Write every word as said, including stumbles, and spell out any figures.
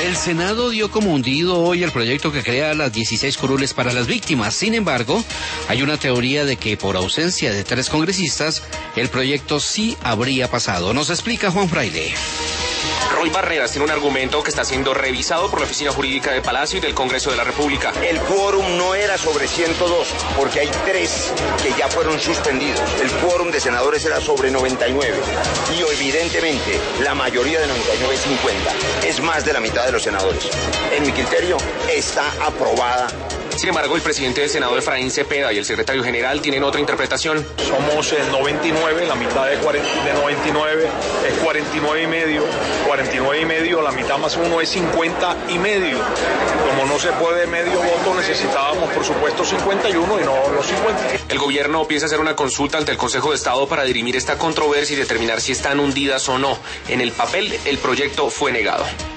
El Senado dio como hundido hoy el proyecto que crea las dieciséis curules para las víctimas. Sin embargo, hay una teoría de que por ausencia de tres congresistas, el proyecto sí habría pasado. Nos explica Juan Fraile. Roy Barreras tiene un argumento que está siendo revisado por la Oficina Jurídica de Palacio y del Congreso de la República. El quórum no era sobre ciento dos, porque hay tres que ya fueron suspendidos. El quórum de senadores era sobre noventa y nueve. Y evidentemente la mayoría de noventa y nueve es cincuenta. Es más de la mitad de los senadores. En mi criterio, está aprobada. Sin embargo, el presidente del Senado, Efraín Cepeda, y el secretario general tienen otra interpretación. Somos el noventa y nueve, la mitad de, cuarenta, de noventa y nueve es cuarenta y nueve y medio, cuarenta y nueve y medio, la mitad más uno es cincuenta y medio. Como no se puede medio voto, necesitábamos por supuesto cincuenta y uno y no los cincuenta. El gobierno piensa hacer una consulta ante el Consejo de Estado para dirimir esta controversia y determinar si están hundidas o no. En el papel, el proyecto fue negado.